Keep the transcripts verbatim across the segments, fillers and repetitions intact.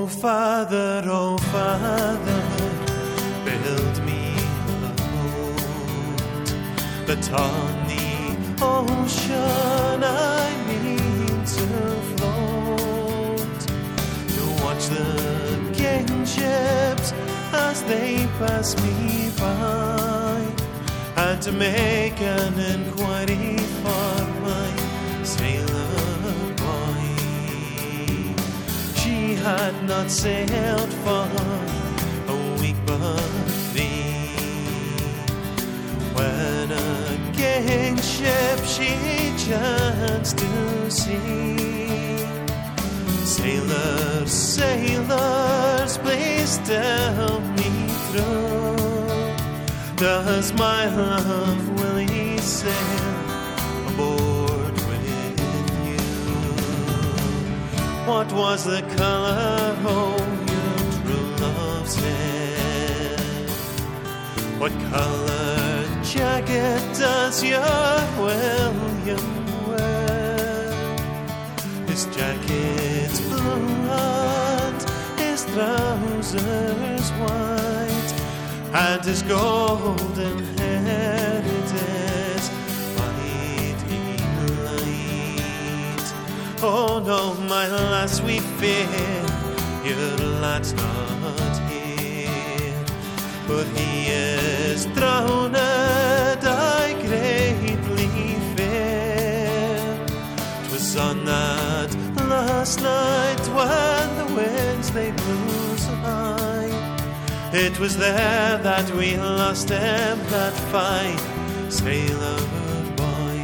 Father, oh Father, build me a boat that on the ocean I mean to float, to watch the gay ships as they pass me by, and to make an inquiry for my sailor boy. She had not sailed for a week but three, when a gay ship she chanced to see. Sailors, sailors, please tell me true, does my love Willie sail aboard with you? What was the color of your true love's hair? What color jacket does your William wear? His jacket's blue and his trousers white, and his golden hair it is mighty light. Oh no, my lass, we fear your lad's not here, but he is drowned, I greatly fear. 'Twas on that last night when the winds they blew so high, it was there that we lost him, that fine sailor boy.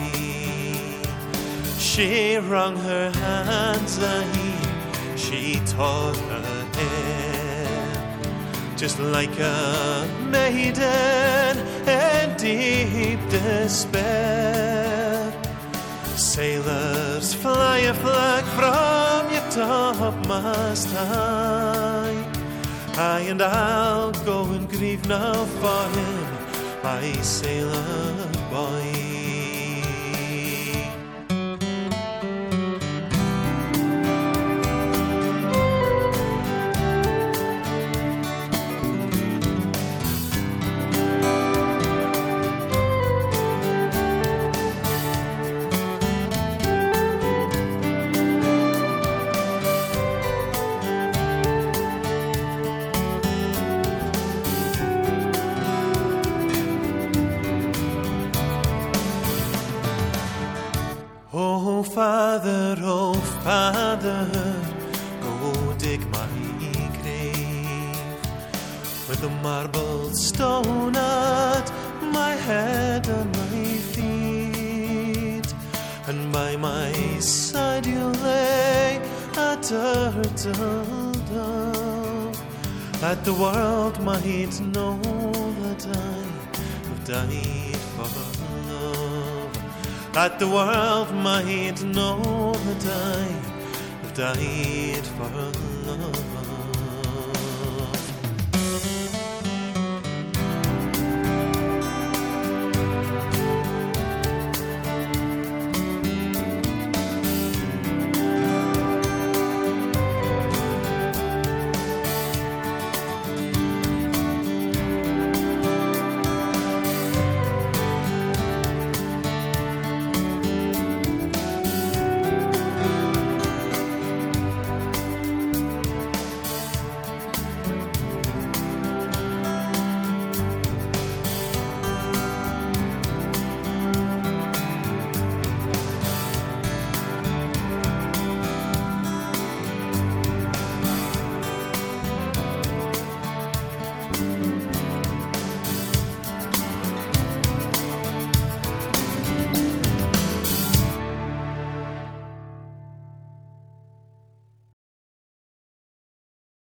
She wrung her hands and she tore her hair, just like a maiden in deep despair. Sailors, fly a flag from your topmast high, I and I'll go and grieve now for him, my sailor boy. Oh Father, oh Father, go dig my grave, with a marble stone at my head and my feet, and by my side you lay a turtle dove, that the world might know that I have died for love, that the world might know that I have died for love.